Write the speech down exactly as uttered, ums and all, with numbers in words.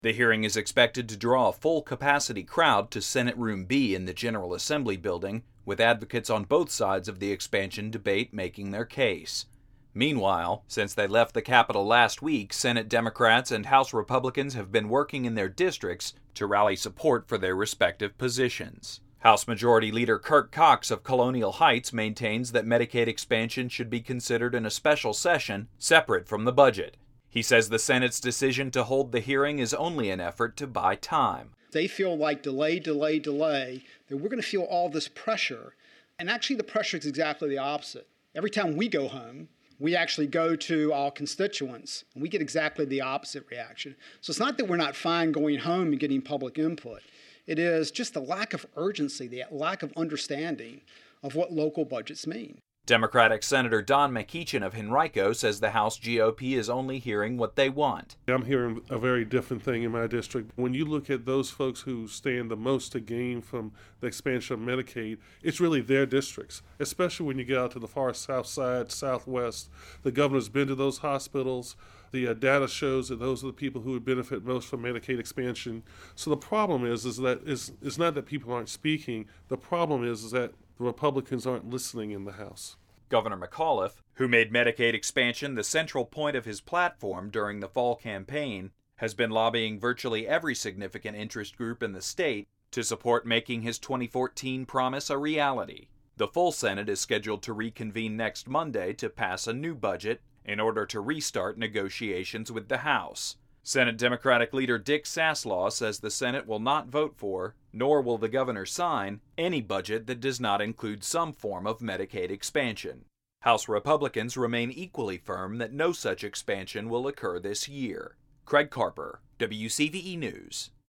The hearing is expected to draw a full-capacity crowd to Senate Room B in the General Assembly building, with advocates on both sides of the expansion debate making their case. Meanwhile, since they left the Capitol last week, Senate Democrats and House Republicans have been working in their districts to rally support for their respective positions. House Majority Leader Kirk Cox of Colonial Heights maintains that Medicaid expansion should be considered in a special session, separate from the budget. He says the Senate's decision to hold the hearing is only an effort to buy time. They feel like delay, delay, delay, that we're going to feel all this pressure. And actually the pressure is exactly the opposite. Every time we go home, we actually go to our constituents, and we get exactly the opposite reaction. So it's not that we're not fine going home and getting public input. It is just the lack of urgency, the lack of understanding of what local budgets mean. Democratic Senator Don McEachin of Henrico says the House G O P is only hearing what they want. I'm hearing a very different thing in my district. When you look at those folks who stand the most to gain from the expansion of Medicaid, it's really their districts, especially when you get out to the far south side, southwest. The governor's been to those hospitals. The uh, data shows that those are the people who would benefit most from Medicaid expansion. So the problem is, is that it's, it's not that people aren't speaking. The problem is, is that the Republicans aren't listening in the House. Governor McAuliffe, who made Medicaid expansion the central point of his platform during the fall campaign, has been lobbying virtually every significant interest group in the state to support making his twenty fourteen promise a reality. The full Senate is scheduled to reconvene next Monday to pass a new budget in order to restart negotiations with the House. Senate Democratic leader Dick Saslaw says the Senate will not vote for, nor will the governor sign, any budget that does not include some form of Medicaid expansion. House Republicans remain equally firm that no such expansion will occur this year. Craig Carper, W C V E News.